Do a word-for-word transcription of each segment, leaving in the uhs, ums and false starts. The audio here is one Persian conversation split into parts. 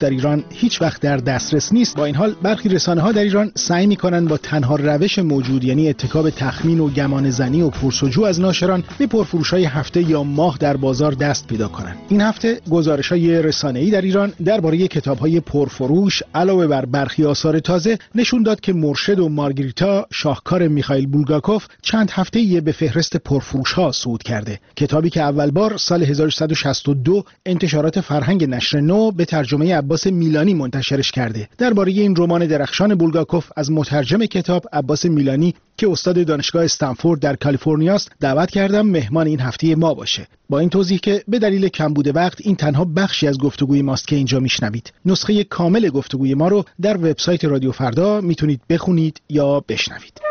در ایران هیچ وقت در دسترس نیست. با این حال برخی رسانه‌ها در ایران سعی می‌کنند با تنها روش موجود، یعنی اتکا به تخمین و گمان زنی و پرسجو از ناشران، به پرفروش‌های هفته یا ماه در بازار دست پیدا کنند. این هفته گزارش‌های رسانه‌ای در ایران درباره کتاب‌های پرفروش علاوه بر برخی آثار تازه نشون داد که مرشد و مارگریتا، شاهکار میخائیل بولگاکوف، چند هفته‌ای به فهرست پرفروش‌ها صعود کرده. کتابی که اول بار سال هزار و سیصد و شصت و دو انتشارات فرهنگ نشر نو به ترجمه عباس میلانی منتشرش کرده. درباره این رمان درخشان بولگاکوف از مترجم کتاب عباس میلانی که استاد دانشگاه استنفورد در کالیفرنیا است دعوت کردم مهمان این هفته ما باشه. با این توضیح که به دلیل کمبود وقت این تنها بخشی از گفتگوی ماست که اینجا میشنوید. نسخه کامل گفتگوی ما رو در وبسایت رادیو فردا میتونید بخونید یا بشنوید.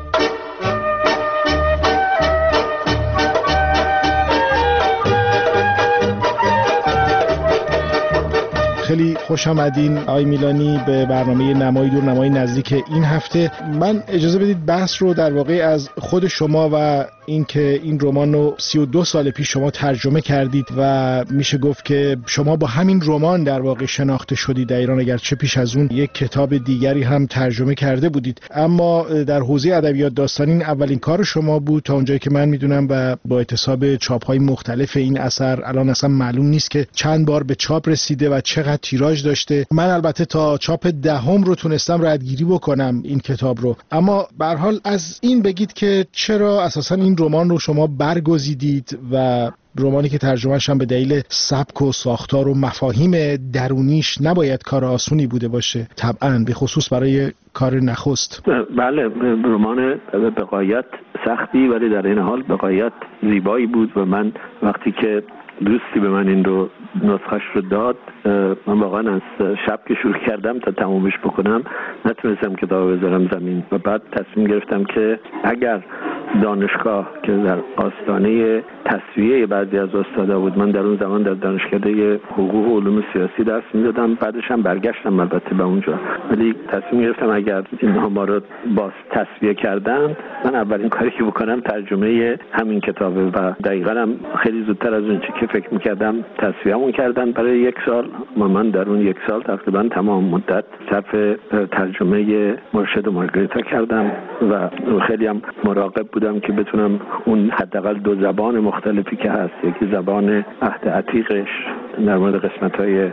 خیلی خوش آمدین آقای میلانی به برنامه نمای دور نمای نزدیک این هفته. من اجازه بدید بحث رو در واقع از خود شما و این که این رمان رو سی و دو سال پیش شما ترجمه کردید و میشه گفت که شما با همین رمان در واقع شناخته شدید در ایران، اگرچه پیش از اون یک کتاب دیگری هم ترجمه کرده بودید، اما در حوزه ادبیات داستانی این اولین کار شما بود تا اونجایی که من میدونم و با احتساب چاپ‌های مختلف این اثر الان اصلا معلوم نیست که چند بار به چاپ رسیده و چقدر تیراژ داشته. من البته تا چاپ دهم رو تونستم ردگیری بکنم این کتاب رو، اما به هر حال از این بگید که چرا اساسا این رمان رو شما برگزیدید و رمانی که ترجمه‌اش هم به دلیل سبک و ساختار و مفاهیم درونیش نباید کار آسونی بوده باشه، طبعاً به خصوص برای کار نخست. بله، رمان به غایت سختی ولی در این حال به غایت زیبایی بود و من وقتی که دوستی به من این رو نسخش رو داد، من واقعا از شب که شروع کردم تا تمومش بکنم نتونستم کتاب بذارم زمین و بعد تصمیم گرفتم که اگر دانشگاه که در آستانه تصفیه بعضی از استادا بود، من در اون زمان در دانشکده حقوق و علوم سیاسی درس میدادم، بعدش هم برگشتم البته به اونجا، ولی تصمیم گرفتم اگر اینها ما رو باز تصفیه کردن من اولین کاری که بکنم ترجمه همین کتابه و دقیقاً هم خیلی زودتر از اون چی که فکر میکردم تصفیه‌مون کردن برای یک سال و من در اون یک سال تقریبا تمام مدت صرف ترجمه مرشد و مارگریتا کردم و خیلی هم مراقب بودم که بتونم اون حداقل دو زبان مختلفی که هست، یکی زبان عهد عتیقش در مورد قسمت‌های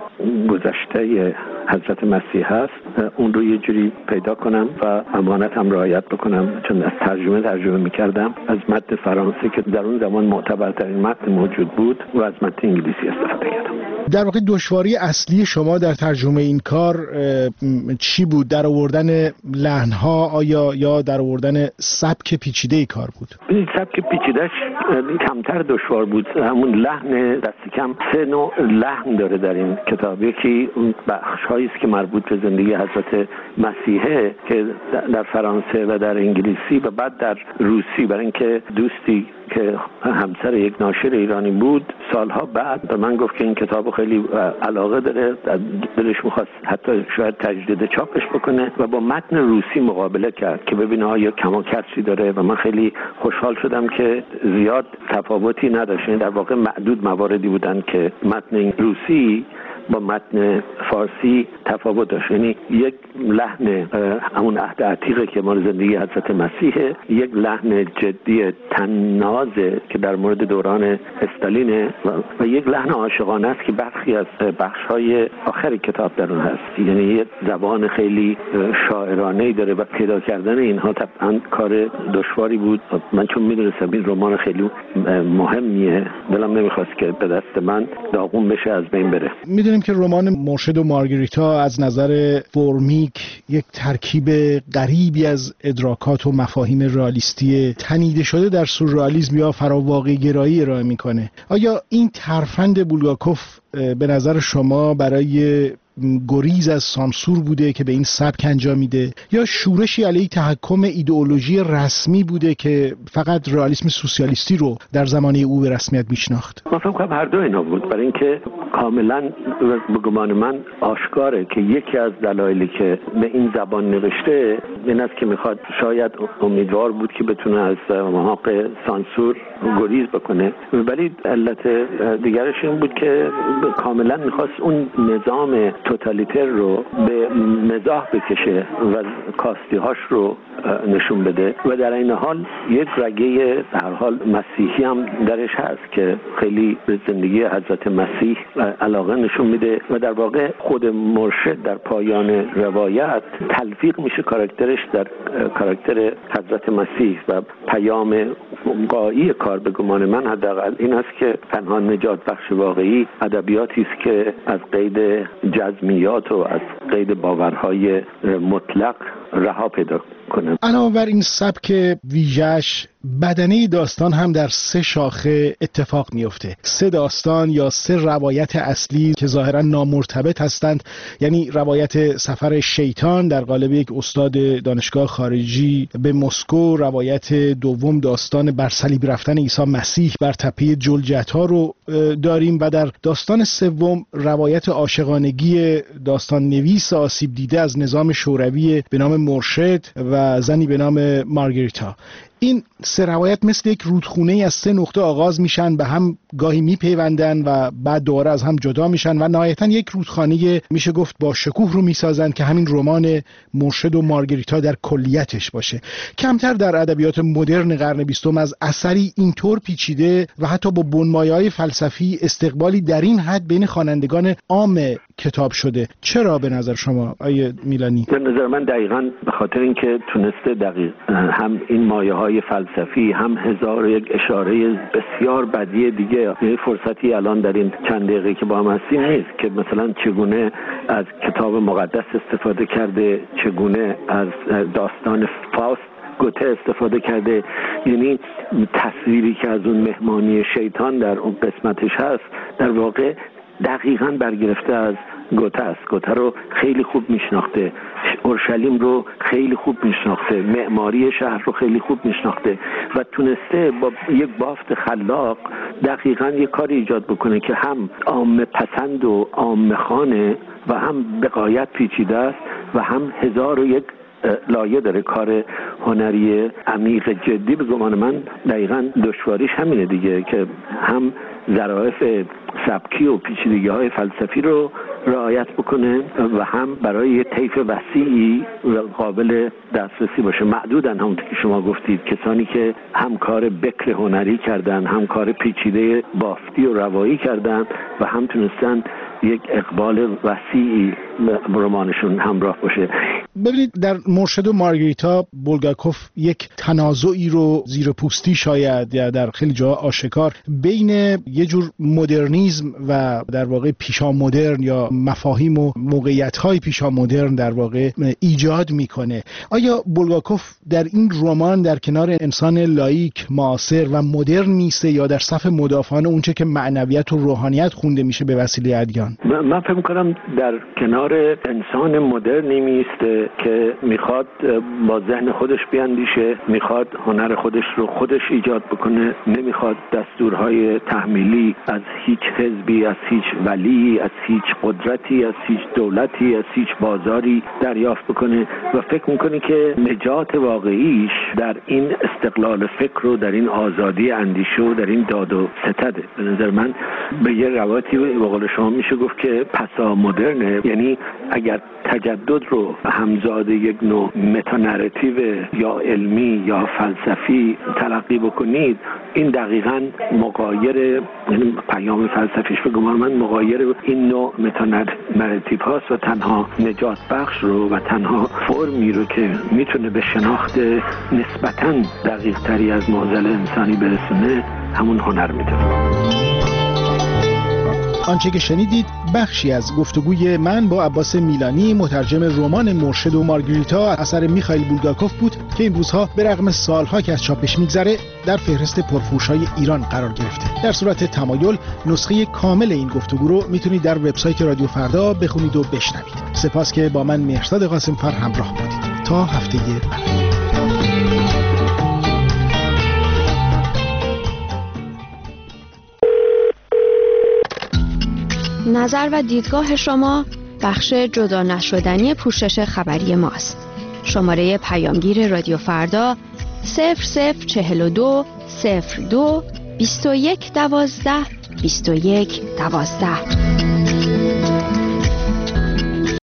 گذشته حضرت مسیح هست، اون رو یه جوری پیدا کنم و امانت هم رعایت بکنم، چون از ترجمه ترجمه می‌کردم از متن فرانسه که در اون زمان معتبرترین متن موجود بود و از متن انگلیسی استفاده کردم. در واقع دشواری اصلی شما در ترجمه این کار چی بود؟ در آوردن لحن‌ها آیا یا در آوردن سبک پیچیده کار بود؟ این سبک پیچیده‌اش کمتر دشوار بود. همون لحن دست کم سه نوع لحن داره در این کتاب. یکی اون بخش‌هایی است که مربوط به زندگی حضرت مسیحه که در فرانسه و در انگلیسی و بعد در روسی، برای اینکه دوستی که همسر یک ناشر ایرانی بود سالها بعد به من گفت که این کتابو خیلی علاقه داره، دلش می‌خواست حتی شاید تجدید چاپش بکنه و با متن روسی مقابله کرد که ببینه آیا کما کسری داره و من خیلی خوشحال شدم که زیاد تفاوتی نداشت. در واقع معدود مواردی بودن که متن روسی با متن فارسی تفاوت داشت، یعنی یک لحن همون عهد عتیقه که مال زندگی حضرت مسیحه، یک لحن جدی طنازه که در مورد دوران استالینه و, و یک لحن عاشقانه است که برخی از بخش‌های آخر کتاب در اون هست، یعنی یک زبان خیلی شاعرانه‌ای داره و پیدا کردن اینها طبعاً کار دشواری بود. من چون می‌دونستم این رمان خیلی مهمیه دلم نمی‌خواست که به دست من داغون بشه، از بین بره. میدونیم که رمان مرشد و مارگریتا از نظر فرمیک یک ترکیب غریبی از ادراکات و مفاهیم رئالیستی تنیده شده در سورئالیسم یا فراواقع گرایی ارائه میکنه. آیا این ترفند بولگاکوف به نظر شما برای گریز از سانسور بوده که به این سبک انجام میده یا شورشی علیه تحکم ایدئولوژی رسمی بوده که فقط رئالیسم سوسیالیستی رو در زمانه او به رسمیت میشناخت؟ من فکر کنم هر دو اینا بود، برای اینکه کاملا به گمان من آشکاره که یکی از دلایلی که به این زبان نوشته این است که میخواد، شاید امیدوار بود که بتونه از محاق سانسور گریز بکنه، ولی علت دیگرش این بود که کاملا میخواست اون نظام توتالیتر رو به مزاح بکشه و کاستی‌هاش رو نشون بده و در این حال یک رگه به هر حال مسیحی هم درش هست که خیلی به زندگی حضرت مسیح علاقه نشون میده و در واقع خود مرشد در پایان روایت تلفیق میشه کاراکترش در کاراکتر حضرت مسیح و پیام غایی کار به گمان من حداقل این است که پنهان نجات بخش واقعی ادبیاتی است که از قید جزمیات و از قید باورهای مطلق رها پیدا کنه. علاوه بر این سبک ویژه‌اش، بدنه داستان هم در سه شاخه اتفاق میفته. سه داستان یا سه روایت اصلی که ظاهرا نامرتبط هستند، یعنی روایت سفر شیطان در قالب یک استاد دانشگاه خارجی به مسکو، روایت دوم داستان بر صلیب رفتن عیسی مسیح بر تپه جلجتا رو داریم و در داستان سوم روایت عاشقانگی داستان نویس آسیب دیده از نظام شوروی به نام مرشد و زنی به نام مارگریتا. این سه روایت مثل یک رودخونه از سه نقطه آغاز میشن، به هم گاهی میپیوندن و بعد دوباره از هم جدا میشن و نهایتا یک رودخانه میشه گفت با شکوه رو میسازن که همین رمان مرشد و مارگریتا در کلیتش باشه. کمتر در ادبیات مدرن قرن بیستم از اثری اینطور پیچیده و حتی با بنمایه‌های فلسفی استقبالی در این حد بین خوانندگان عام کتاب شده. چرا به نظر شما آیه میلانی؟ به نظر من دقیقاً به خاطر اینکه تونسته دقیق هم این مایه‌های فلسفی هم هزار یک اشاره بسیار بدیع دیگه، یه فرصتی الان در این چند دقیقه که با هم هستیم نیست که مثلا چگونه از کتاب مقدس استفاده کرده، چگونه از داستان فاست گوته استفاده کرده. یعنی تصویری که از اون مهمانی شیطان در اون قسمتش هست در واقع دقیقاً برگرفته از گوته است. گوته رو خیلی خوب میشناخته، اورشلیم رو خیلی خوب میشناخته، معماری شهر رو خیلی خوب میشناخته و تونسته با یک بافت خلاق دقیقاً یک کاری ایجاد بکنه که هم عامه پسند و عامه خوانه و هم به غایت پیچیده است و هم هزار و یک لایه داره. کار هنری عمیق جدی به گمان من دقیقاً دشواریش همینه دیگه که هم ظرافت سبکی و پیچیدگی‌های فلسفی رو رعایت بکنه و هم برای یه طیف وسیعی قابل دسترسی باشه. معدودن همونطور که شما گفتید کسانی که هم کار بکر هنری کردن، هم کار پیچیده بافتی و روایی کردن و هم تونستن یک اقبال وسیعی رمانشون همراه باشه. ببینید در مرشد و مارگریتا بولگاکوف یک تنازعی رو زیر پوستی شاید یا در خیلی جاها آشکار بین یه جور مدرنیسم و در واقع پیشا مدرن یا مفاهیم و موقعیت‌های پیشا مدرن در واقع ایجاد میکنه. آیا بولگاکوف در این رمان در کنار انسان لاییک معاصر و مدرن میسته یا در صف مدافعان اونچه که معنویت و روحانیت خونده میشه به وسیله ادیان؟ من فکر می‌کنم در کنار انسان مدرنی میسته که میخواد با ذهن خودش بیاندیشه، میخواد هنر خودش رو خودش ایجاد بکنه، نمیخواد دستورهای تحمیلی از هیچ حزبی، از هیچ ولی، از هیچ قدرتی، از هیچ دولتی، از هیچ بازاری دریافت بکنه و فکر میکنه که نجات واقعیش در این استقلال فکر و در این آزادی اندیشه و در این داد و ستده. به نظر من به یه روایتی به قول شما میشه گفت که پسا مدرنه، یعنی اگر تجدد رو همزاد یک نوع متانراتیو یا علمی یا فلسفی تلقی بکنید، این دقیقاً مغایر، یعنی پیام فلسفیش به گمان من مغایر این نوع متانراتیو هاست و تنها نجات بخش رو و تنها فرمی رو که میتونه به شناخت نسبتاً دقیق تری از معضل انسانی برسونه همون هنر میتونه. آنچه که شنیدید بخشی از گفتگوی من با عباس میلانی، مترجم رمان مرشد و مارگریتا اثر میخائیل بولگاکوف بود که این روزها به رغم سالها که از چاپش میگذره در فهرست پرفروش‌های ایران قرار گرفته. در صورت تمایل نسخه کامل این گفتگو رو میتونید در وبسایت رادیو فردا بخونید و بشنوید. سپاس که با من مهرزاد قاسم‌فر همراه بودید. تا هفته بعد. نظر و دیدگاه شما بخش جدا نشدنی پوشش خبری ماست. شماره پیامگیر رادیو فردا صفر صفر چهل و دو صفر دو بیست و یک دوازده بیست و یک دوازده.